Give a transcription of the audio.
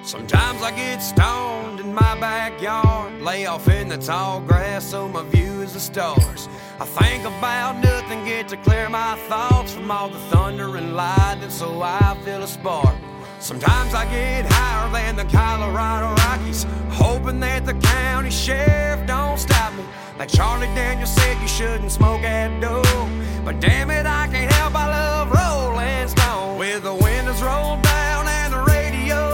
Sometimes I get stoned in my backyard, lay off in the tall grass so my view is the stars. I think about nothing, get to clear my thoughts from all the thunder and lightning, so I feel a spark. Sometimes I get higher than the Colorado Rockies, hoping that the county sheriff don't stop me. Like Charlie Daniels said, you shouldn't smoke that dope, but damn it, I